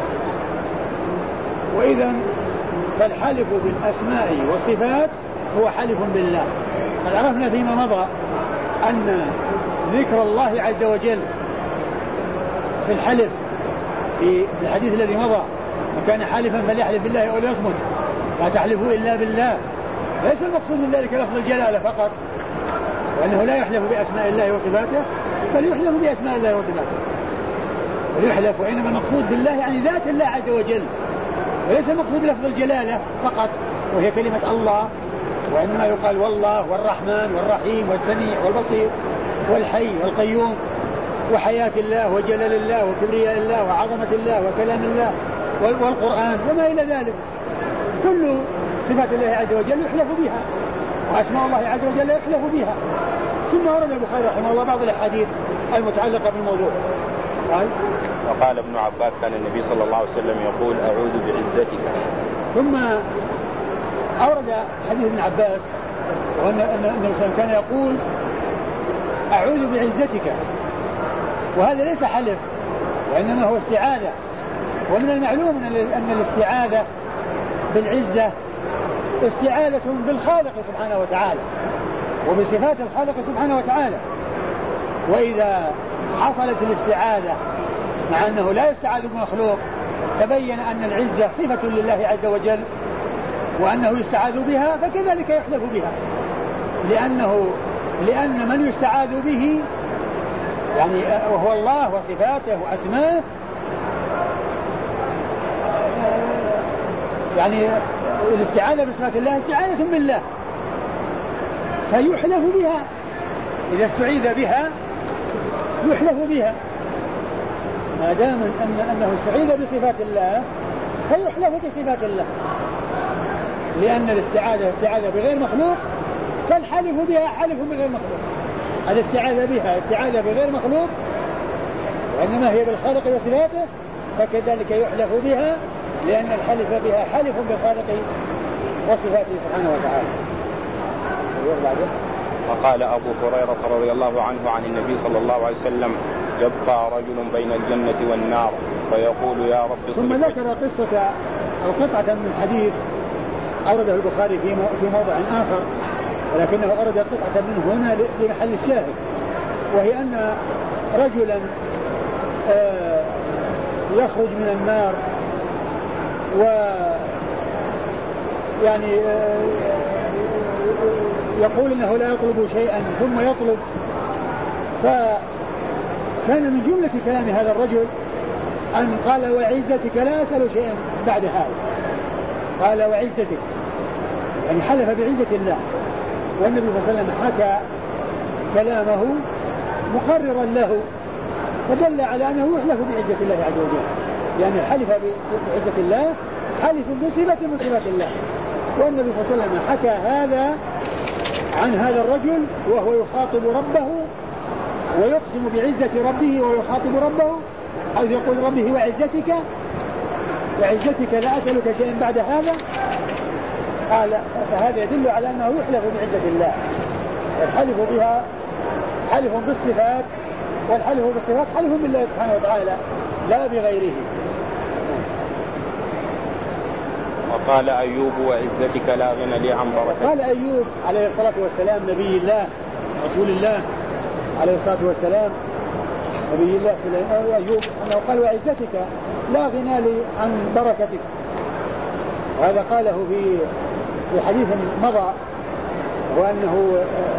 وإذا فالحلف بالأسماء والصفات هو حلف بالله. قد عرفنا فيما مضى أن ذكر الله عز وجل في الحلف في الحديث الذي مضى وكان حالفا فليحلف بالله أو ليصمت لا تحلفوا إلا بالله، ليس المقصود من ذلك لفظ الجلالة فقط، وأنه لا يحلف بأسماء الله وصفاته بل يحلف بأسماء الله وصفاته ويحلف، وإنما المقصود بالله يعني ذات الله عز وجل، وليس المقصود لفظ الجلالة فقط وهي كلمة الله، وإنما يقال والله والرحمن والرحيم والسميع والبصير والحي والقيوم وحياة الله وجلال الله وكبرياء الله وعظمة الله وكلام الله والقرآن وما إلى ذلك، كل صفات الله عز وجل يحلف بها وأسماء الله عز وجل يحلف بها. ثم ورد البخاري رحمه الله بعض الأحاديث المتعلقة بالموضوع. وقال ابن عباس كان النبي صلى الله عليه وسلم يقول أعوذ بعزتك. ثم أورد حديث ابن عباس وأن النبي كان يقول أعوذ بعزتك، وهذا ليس حلف وإنما هو استعاذة. ومن المعلوم أن الاستعاذة بالعزة استعاذة بالخالق سبحانه وتعالى وبصفات الخالق سبحانه وتعالى. وإذا حصلت الاستعاذة مع أنه لا يستعاذ بمخلوق تبين أن العزة صفة لله عز وجل وأنه يستعاذ بها، فكذلك يحلف بها، لأن من يستعاذ به يعني وهو الله وصفاته وأسماءه يعني الاستعاذة بصفات الله استعاذة بالله فيحلف بها، إذا استعيذ بها يحلف بها، ما دام أنه استعيذ بصفات الله فيحلف بصفات الله، لأن الاستعاذة استعاذة بغير مخلوق فالحلف بها حلف بغير مخلوق. الاستعاذة بها استعاذة بغير مخلوق وإنما هي بالخالق وصفاته، فكذلك يحلف بها لأن الحلف بها حلف بالخالق وصفاته سبحانه وتعالى. وقال أبو هريرة رضي الله عنه عن النبي صلى الله عليه وسلم يبقى رجل بين الجنة والنار فيقول يا رب. ثم ذكر قصة أو قطعة من الحديث أورده البخاري في موضع آخر، ولكنه أورد قطعة منه هنا لمحل الشاهد، وهي أن رجلا يخرج من النار ويعني يقول إنه لا يطلب شيئا ثم يطلب، فكان من جملة كلام هذا الرجل أن قال وعزتك لا أسأل شيئا بعد هذا، قال وعزتك يعني حلف بعزة الله، والنبي صلى الله عليه وسلم حكى كلامه مقررا له فدل على أنه يحلف بعزة الله عز وجل، يعني حلف بعزة الله حلف بصفة من صفات الله. والنبي صلى الله عليه وسلم حكى هذا عن هذا الرجل وهو يخاطب ربه ويقسم بعزة ربه ويخاطب ربه حيث يقول ربه وعزتك لا أسألك شيئا بعد هذا، قال فهذا يدل على أنه يحلف بعزة الله، والحلف بها حلف بالصفات، والحلف بالصفات حلف بالله سبحانه وتعالى لا بغيره. وقال أيوب وعزتك لا غنى لي عن بركتك. قال أيوب عليه الصلاة والسلام نبي الله رسول الله عليه الصلاة والسلام نبي الله أيوب أنه قال وعزتك لا غنى لي عن بركتك. وهذا قاله في حديث مضى، وأنه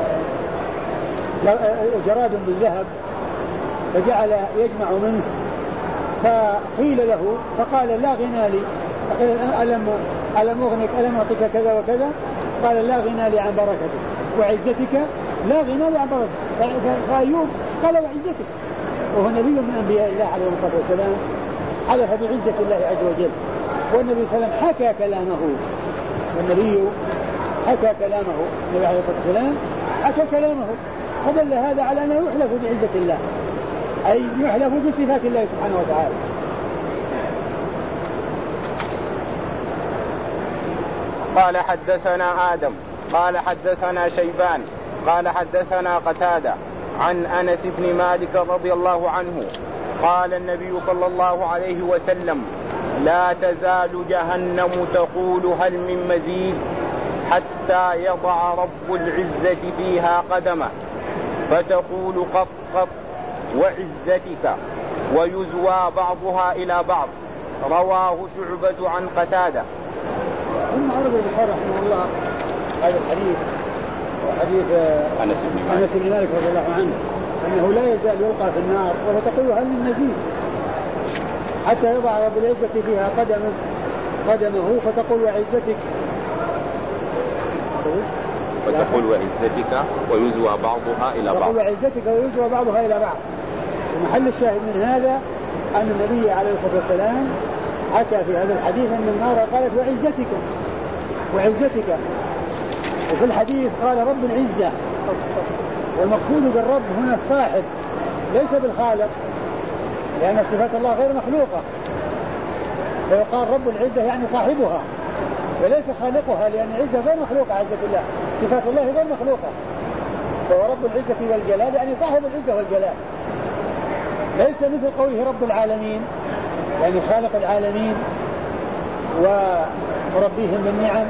جراد من ذهب فجعل يجمع منه، فقيل له فقال لا غنى لي، ألم أغنك ألم أعطيك كذا وكذا، قال لا غنى لي عن بركتك وعزتك لا غنى لي عن بركتك. فأيوب قال وعزتك، وهو نبي من أنبياء الله عليه الصلاة والسلام حلف بعزة الله عز وجل، والنبي صلى الله عليه وسلم حكى كلامه، والنبي حكى كلامه، النبي عليه الصلاة والسلام حكى كلامه، فدل هذا على أنه يحلف بعزة الله، أي يحلف بصفات الله سبحانه وتعالى. قال حدثنا آدم قال حدثنا شيبان قال حدثنا قتادة عن أنس بن مالك رضي الله عنه قال النبي صلى الله عليه وسلم لا تزال جهنم تقول هل من مزيد حتى يضع رب العزة فيها قدمه فتقول قط قط وعزتك ويزوى بعضها إلى بعض. رواه شعبة عن قتادة. ثم عرض البخاري رحمه الله هذا الحديث وحديث أنس بن مالك رضي الله عنه أنه لا يزال يلقى في النار وتقول هل من مزيد حتى يضع رب العزة فيها قدمه فتقول وعزتك فتقول وعزتك ويزوى بعضها إلى بعض. وعزتك ويزوى بعضها إلى بعض. ومحل الشاهد من هذا أن النبي عليه الصلاة والسلام حكى في هذا الحديث أن النار قالت وعزتك، وفي الحديث قال رب العزة، والمقصود بالرب هنا الصاحب ليس بالخالق، لأن صفات الله غير مخلوقة، فيقال رب العزة يعني صاحبها وليس خالقها، لأن العزة غير مخلوقة، عزة الله صفات الله غير مخلوقة، فهو رب العزة والجلال يعني صاحب العزة والجلال، ليس مثل قوله رب العالمين يعني خالق العالمين وربيهم بالنعم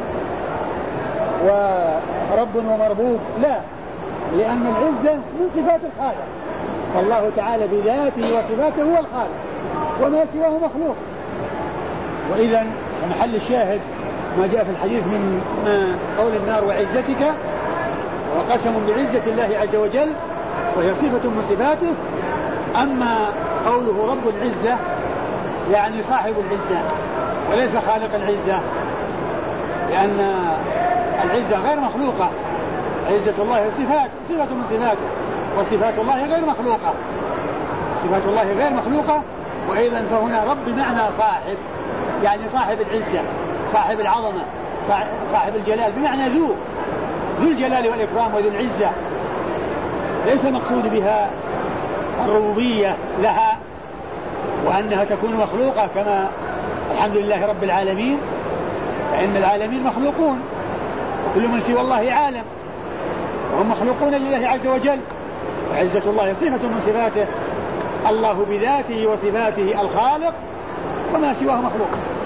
ورب ومربوب، لا، لأن العزة من صفات الخالق، فالله تعالى بذاته وصفاته هو الخالق وما سواه مخلوق. وإذا محل الشاهد ما جاء في الحديث من قول النار وعزتك، وقسم بعزة الله عز وجل وهي صفة من صفاته. أما قوله رب العزة يعني صاحب العزة وليس خالق العزة، لأن العزة غير مخلوقة، عزة الله صفة من صفاته، وصفات الله غير مخلوقة، صفات الله غير مخلوقة. وأيضا فهنا رب بمعنى صاحب، يعني صاحب العزة صاحب العظمة صاحب الجلال، بمعنى ذو الجلال والإكرام وذو العزة، ليس المقصود بها الربوبية لها وأنها تكون مخلوقة كما الحمد لله رب العالمين، فإن العالمين مخلوقون وكل من سوى الله عالم وهم مخلوقون لله عز وجل، وعزة الله صفة من صفاته، الله بذاته وصفاته الخالق وما سواه مخلوق.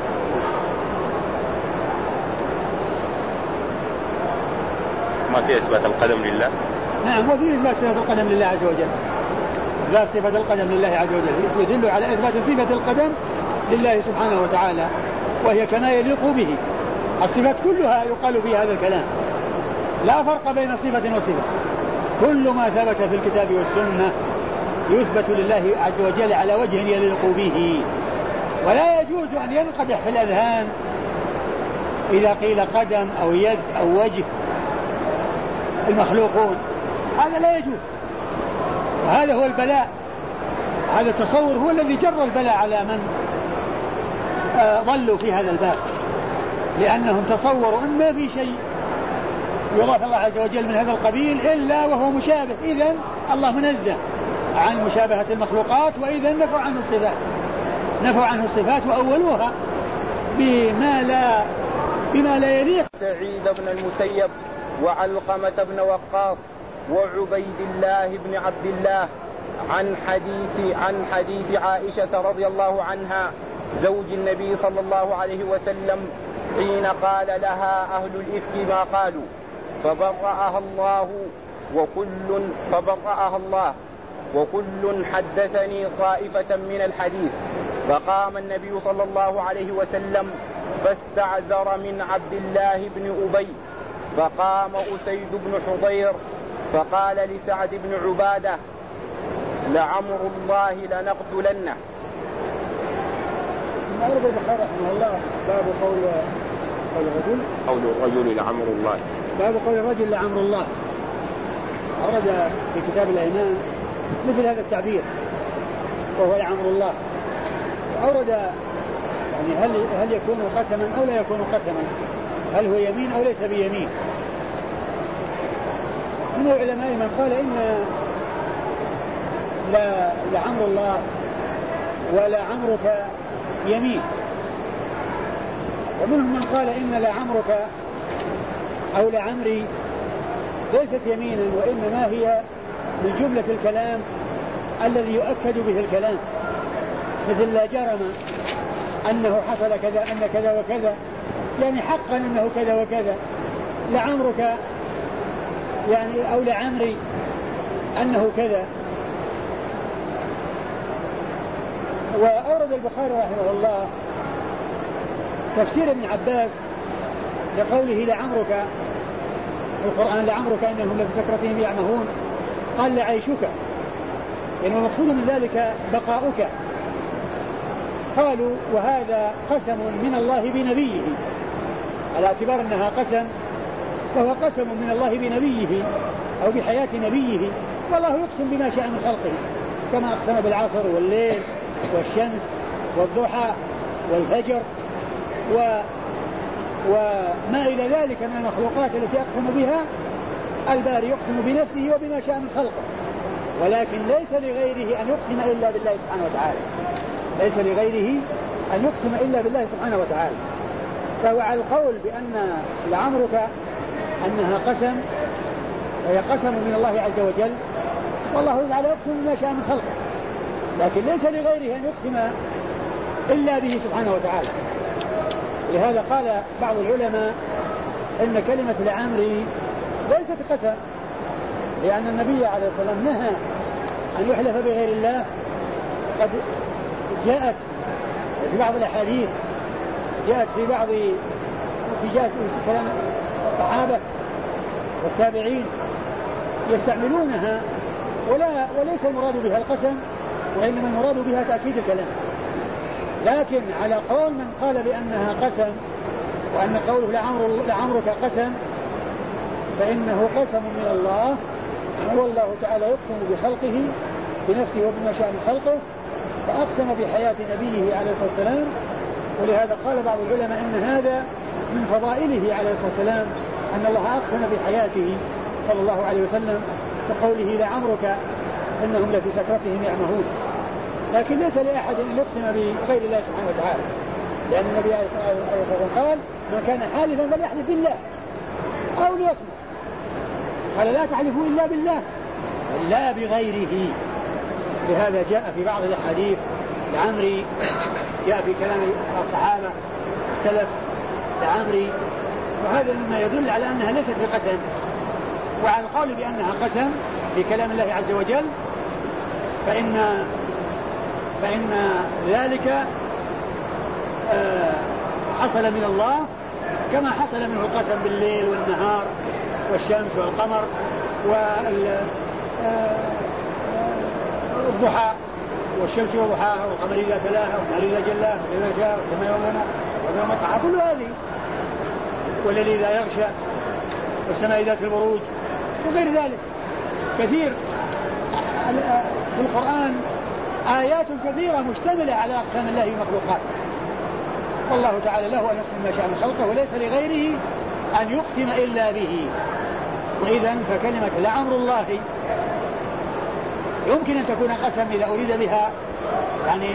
ما في إثبات القدم لله؟ نعم، وفي إثبات صفة القدم لله عز وجل، إثبات صفة القدم لله عز وجل يدل على إثبات صفة القدم لله سبحانه وتعالى، وهي كما يليق به. الصفات كلها يقال في هذا الكلام، لا فرق بين صفة وصفة، كل ما ثبت في الكتاب والسنة يثبت لله عز وجل على وجه يليق به، ولا يجوز أن ينقدح في الأذهان إذا قيل قدم أو يد أو وجه المخلوقون، هذا لا يجوز. وهذا هو البلاء، هذا التصور هو الذي جر البلاء على من ضلوا في هذا الباب، لأنهم تصوروا أن ما في شيء يضاف الله عز وجل من هذا القبيل إلا وهو مشابه، إذن الله منزه عن مشابهة المخلوقات، وإذا نفوا عنه الصفات وأولوها بما لا يليق. سعيد بن المسيب وعلقمة بن وقاص وعبيد الله بن عبد الله عن حديث عائشة رضي الله عنها زوج النبي صلى الله عليه وسلم حين قال لها أهل الإفك ما قالوا فبرأها الله وكل حدثني طائفة من الحديث. فقام النبي صلى الله عليه وسلم فاستعذر من عبد الله بن أبي، فقام أسيد بن حضير فقال لسعد بن عبادة لعمر الله لنقتلنه. أورد البخاري رحمه الله باب قول الرجل لعمر الله، باب قول الرجل لعمر الله. أورد في كتاب الأيمان مثل هذا التعبير وهو لعمر الله. أورد يعني هل يكون قسما أو لا يكون قسما، هل هو يمين أو ليس بيمين. من العلماء من قال إن لا لعمر الله ولا عمرك يمين، ومنهم من قال إن لعمرك أو لعمري ليست يمينا وإنما هي من جملة الكلام الذي يؤكد به الكلام، مثل لا جرم أنه حصل كذا أن كذا وكذا، يعني حقا أنه كذا وكذا. لعمرك يعني أو لعمري أنه كذا. وأورد البخاري رحمه الله تفسير ابن عباس لقوله لعمرك القرآن لعمرك إنهم لفي سكرتهم يعمهون، قال لعيشك، يعني المقصود من ذلك بقاؤك. قالوا وهذا قسم من الله بنبيه، على اعتبار أنها قسم فهو قسم من الله بنبيه أو بحياة نبيه، والله يقسم بما شاء من خلقه، كما أقسم بالعصر والليل والشمس والضحى والفجر وما إلى ذلك من المخلوقات التي أقسم بها. الباري يقسم بنفسه وبما شاء من خلقه، ولكن ليس لغيره أن يقسم إلا بالله سبحانه وتعالى، ليس لغيره أن يقسم إلا بالله سبحانه وتعالى. فهو على القول بأن لعمرك أنها قسم وهي قسم من الله عز وجل، والله تعالى يقسم بما شاء من خلقه، لكن ليس لغيره أن يقسم إلا به سبحانه وتعالى. لهذا قال بعض العلماء إن كلمة لعمري ليست قسم، لأن النبي عليه الصلاة والسلام نهى أن يحلف بغير الله. قد جاءت في بعض الأحاديث، جاءت في كلام الصحابة والتابعين يستعملونها، وليس المراد بها القسم، وإنما المراد بها تأكيد الكلام. لكن على قول من قال بأنها قسم وأن قوله لعمرك قسم، فإنه قسم من الله، والله تعالى يقسم بخلقه بنفسه وبما شاء من خلقه، فأقسم بحياة نبيه عليه الصلاة والسلام. ولهذا قال بعض العلماء إن هذا من فضائله عليه الصلاة والسلام أن الله أقسم بحياته صلى الله عليه وسلم، كقوله لعمرك إنهم لفي سكرتهم يعمهون. لكن ليس لأحد أن يقسم بغير الله سبحانه وتعالى، لأن النبي عليه الصلاة والسلام قال من كان حالفا فليحلف بالله أو ليصمت، قال لا تحلفوا إلا بالله لا بغيره. لهذا جاء في بعض الأحاديث لعمري، جاء في كلام الصحابة السلف لعمري، وهذا مما يدل على أنها ليست بقسم. وعلى القول بأنها قسم في كلام الله عز وجل فإن ذلك حصل من الله كما حصل منه القسم بالليل والنهار والشمس والقمر والضحى والشمس وضحاها والقمر إذا تلاها والنهار إذا جلاها وإذا جاء والسماء والماء ويوم طحاها، كل هذه، والليل إذا يغشى والسماء ذات البروج وغير ذلك. كثير في القرآن آيات كثيرة مشتملة على أقسام الله ومخلوقاته، والله تعالى له أن يقسم ما شاء من خلقه وليس لغيره أن يقسم إلا به. وإذن فكلمة لعمر الله يمكن أن تكون قسم إذا أريد بها يعني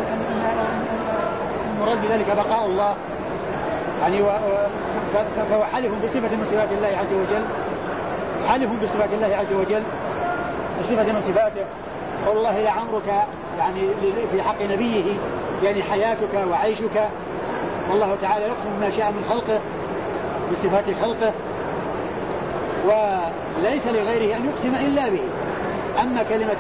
المراد بذلك بقاء الله، يعني فهو حلف بصفة من صفات الله عز وجل، حلف بصفات الله عز وجل بصفة من صفاته. والله لعمرك يعني في حق نبيه يعني حياتك وعيشك. والله تعالى يقسم ما شاء من خلقه بصفات خلقه وليس لغيره أن يقسم إلا به. أما كلمة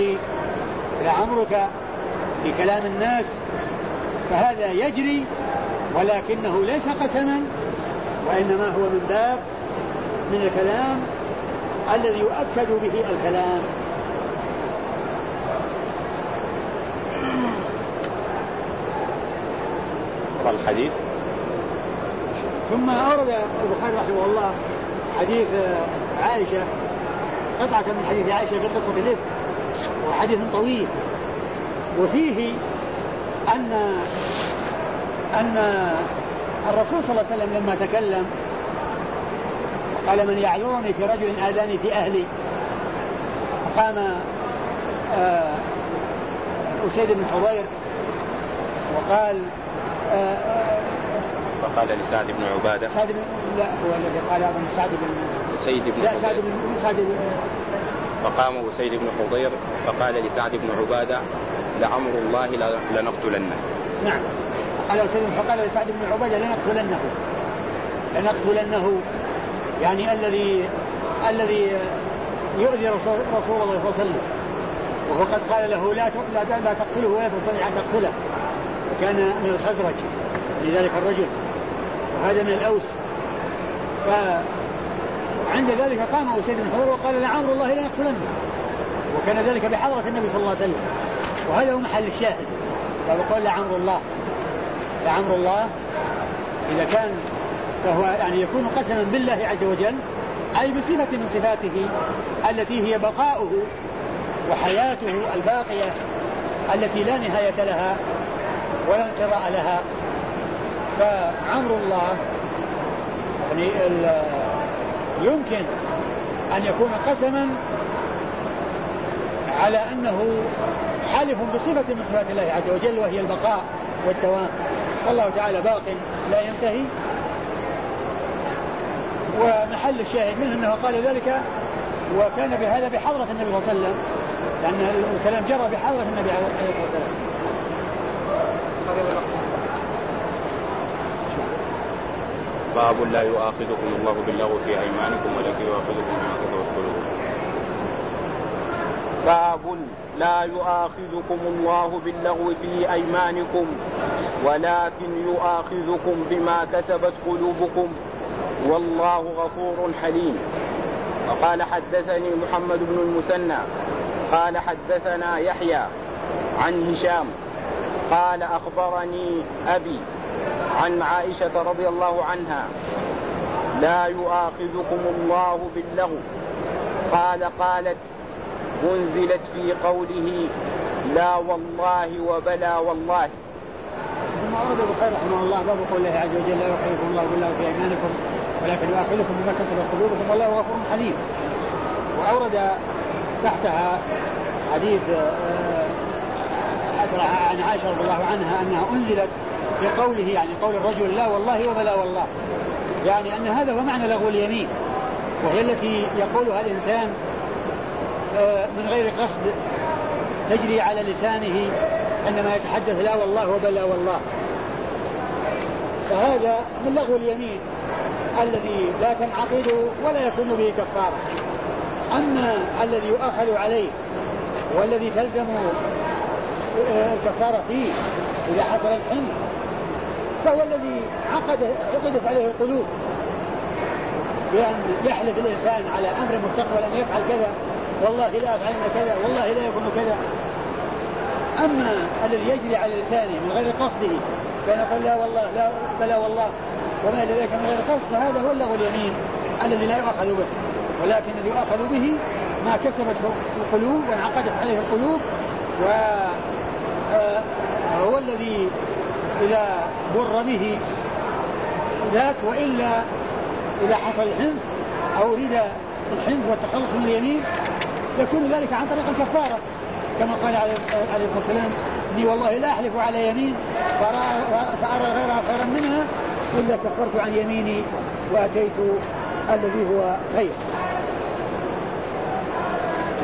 لعمرك في كلام الناس فهذا يجري ولكنه ليس قسما وإنما هو من باب من الكلام الذي يؤكد به الكلام. الحديث. ثم أورد البخاري رحمه الله حديث عائشة قطعة من حديث عائشة في قصة الإفك وحديث طويل وفيه أن الرسول صلى الله عليه وسلم لما تكلم قال من يعذرني في رجل آذاني في أهلي فقام أسيد بن حضير وقال فقال لسعد بن عبادة لا هو الذي قال أظن سعد بن فقام أسيد بن حضير فقال لسعد بن عبادة لعمر الله لنقتلنه. نعم قال أسيد فقال لسعد بن عبادة لنقتلنه يعني الذي يؤذي رسول الله صلى الله عليه وسلم وهو قد قال له لا تقتله ولا تستطيع أن تقتله وكان من الخزرج لذلك الرجل وهذا من الأوس. فعند ذلك قام أسيد بن حضير وقال لعمر الله لنقتلنه وكان ذلك بحضرة النبي صلى الله عليه وسلم وهذا هو محل الشاهد. فقال لعمر الله إذا كان فهو يعني يكون قسما بالله عز وجل أي بصفة من صفاته التي هي بقاؤه وحياته الباقية التي لا نهاية لها ولا انقضاء لها. فعمر الله يعني يمكن أن يكون قسما على أنه حالف بصفة من صفات الله عز وجل وهي البقاء والدوام والله تعالى باق لا ينتهي. ومحل الشاهد منه أنه قال ذلك وكان بهذا بحضرة النبي صلى الله عليه وسلم لأن الكلام جرى بحضرة النبي عليه الصلاة والسلام. باب لا يؤاخذكم الله باللغو في أيمانكم ولكن يؤاخذكم بما كسبت قلوبكم. باب لا يؤاخذكم الله باللغو في أيمانكم ولكن يؤاخذكم بما كسبت قلوبكم والله غفور حليم. وقال حدثني محمد بن المثنى قال حدثنا يحيى عن هشام قال أخبرني أبي عن عائشة رضي الله عنها لا يؤاخذكم الله باللغو قالت منزلت في قوله لا والله وبلا والله. ثم أورد البخاري رحمه الله باب قول الله عز وجل لا يؤاخذكم الله باللغو في أيمانكم ولكن يؤاخذكم بما كسبت قلوبكم والله غفور حليم. وأورد تحتها حديث عن عائشة رضي الله عنها أنها أنزلت في قوله يعني قول الرجل لا والله وبلا والله يعني أن هذا هو معنى لغو اليمين وهي التي يقولها الإنسان من غير قصد تجري على لسانه عندما يتحدث لا والله وبلا والله. فهذا من لغو اليمين الذي لا تنعقد ولا يكون به كفارة. أما الذي يؤخذ عليه والذي تلزم الكفارة فيه إذا حصل الحنث فهو الذي عقدت عليه القلوب بأن يحلف الإنسان على أمر مستقبل أن يفعل كذا والله لا أفعلن كذا والله لا يكون كذا. أما الذي يجري على لسانه من غير قصده فنقول لا والله لا بلا والله وما إلى ذلك من غير قصد فهذا هو اللغو اليمين الذي لا يؤخذ به ولكن الذي يؤخذ به ما كسبت القلوب وانعقدت عليه القلوب وهو الذي إذا بر به ذاك وإلا إذا حصل الحنث أو أريد الحنث والتخلص من اليمين يكون ذلك عن طريق الكفارة كما قال عليه الصلاة والسلام إني والله لا أحلف على يمين فأرى غيرها خيرا منها إلا كفرت عن يميني وأتيت الذي هو خير.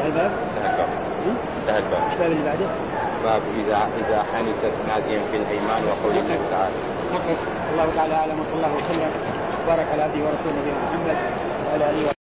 انتهى الباب. انتهى الباب. ايش الباب اللي بعده؟ باب إذا حنست نازيا في الأيمان وقول الله تعالى. الله تعالى أعلم، وصلى الله وسلم وبارك على عبده ورسوله نبينا محمد وعلى آله